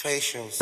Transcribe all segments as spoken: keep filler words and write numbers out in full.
facials.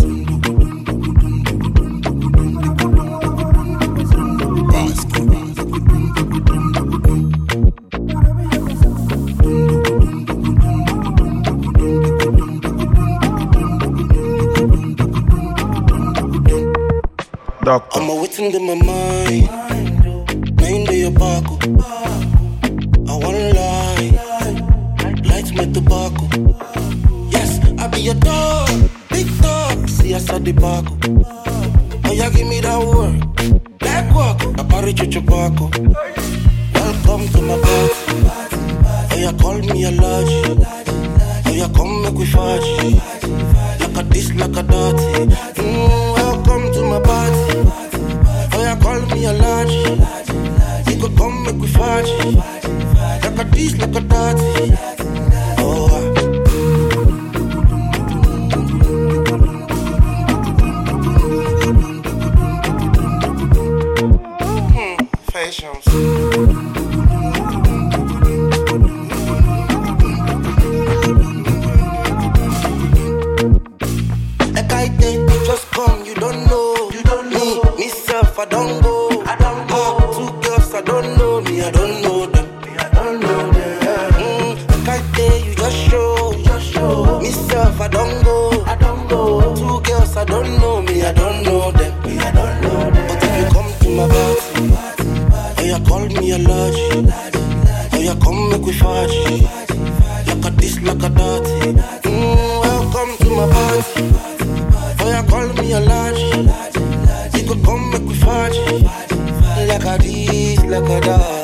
Doctor. I'm a waiting in my mind. Nine day your barco. I wanna lie. Lights my tobacco. Yes, I be your dog. Big dog. See us at the barco. Oh, yeah, give me that word. Black walk. I party chuchubaco. Welcome to my party. Oh, yeah, call me a large. Oh, yeah, come make we faji. Like a this, like a dirty. Mm, welcome to my party. Oh, yeah, call me a large. You could come make we faji. Like a this, like a dirty. Oh, ah. Hmm, facials. Just come, you don't know. You don't know. Me, myself, I don't go. I don't go. Ah, two girls, I don't know me, I don't know them. Me, I don't know them. Mm, like I say, you just show. You just show. Myself, I don't go. I don't go. Two girls, I don't know me, I don't know them. Me, I don't know them. But if you come to my party, oh, you call me a large. Oh, you come make we faji. Like a this, like a dirty. Mm, welcome to my party. Oh, you call me a large. You could come make we faji. Like a this, like a that.